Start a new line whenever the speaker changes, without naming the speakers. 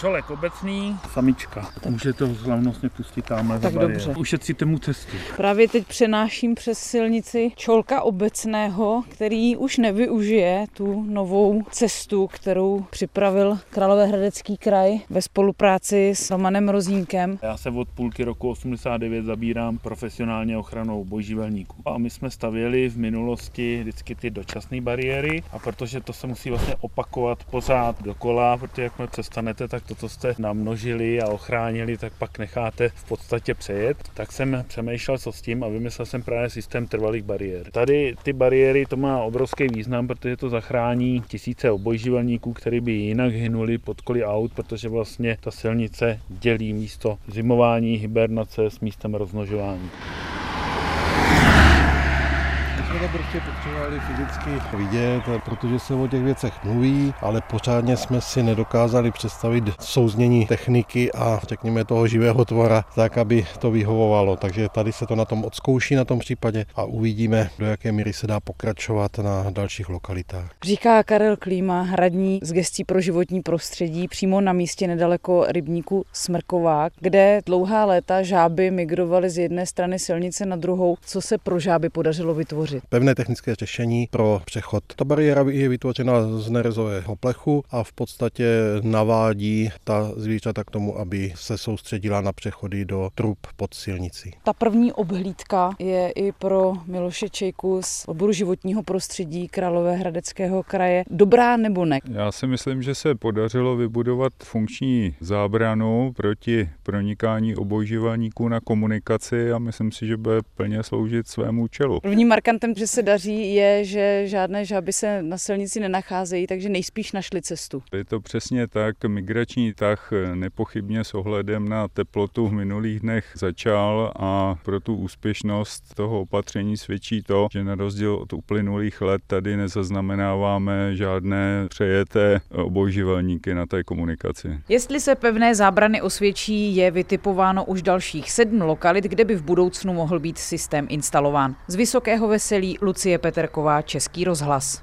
Čolek obecný, samička. Můžete ho slavnostně pustit tamhle za bariéru. Ušetříte mu cestu.
Právě teď přenáším přes silnici čolka obecného, který už nevyužije tu novou cestu, kterou připravil Královéhradecký kraj ve spolupráci s Romanem Rozínkem.
Já se od půlky roku 89 zabírám profesionálně ochranou obojživelníků. A my jsme stavěli v minulosti vždycky ty dočasné bariéry a protože to se musí vlastně opakovat pořád dokola, protože jakmile přestanete, tak to, co jste namnožili a ochránili, tak pak necháte v podstatě přejet. Tak jsem přemýšlel, co s tím a vymyslel jsem právě systém trvalých bariér. Tady ty bariéry, to má obrovský význam, protože to zachrání tisíce obojživelníků, kteří by jinak hynuli pod koly aut, protože vlastně ta silnice dělí místo zimování, hibernace s místem rozmnožování.
My jsme to prostě potřebovali fyzicky vidět, protože se o těch věcech mluví, ale pořádně jsme si nedokázali představit souznění techniky a řekněme toho živého tvora tak, aby to vyhovovalo. Takže tady se to na tom odzkouší na tom případě a uvidíme, do jaké míry se dá pokračovat na dalších lokalitách.
Říká Karel Klíma, radní z gestí pro životní prostředí přímo na místě nedaleko rybníku Smrkovák, kde dlouhá léta žáby migrovaly z jedné strany silnice na druhou. Co se pro žáby podařilo vytvořit?
Pevné technické řešení pro přechod. Ta bariéra je vytvořena z nerezového plechu a v podstatě navádí ta zvířata k tomu, aby se soustředila na přechody do trub pod silnicí.
Ta první obhlídka je i pro Miloše Čejku z odboru životního prostředí Královéhradeckého kraje. Dobrá nebo ne?
Já si myslím, že se podařilo vybudovat funkční zábranu proti pronikání obojživelníků na komunikaci a myslím si, že bude plně sloužit svému účelu.
Prvním markantem, že se daří, je, že žádné žáby se na silnici nenacházejí, takže nejspíš našli cestu.
Je to přesně tak. Migrační tah nepochybně s ohledem na teplotu v minulých dnech začal a pro tu úspěšnost toho opatření svědčí to, že na rozdíl od uplynulých let tady nezaznamenáváme žádné přejeté obojživelníky na té komunikaci.
Jestli se pevné zábrany osvědčí, je vytipováno už dalších 7 lokalit, kde by v budoucnu mohl být systém instalován. Z Vysokého Veselí Lucie Peterková, Český rozhlas.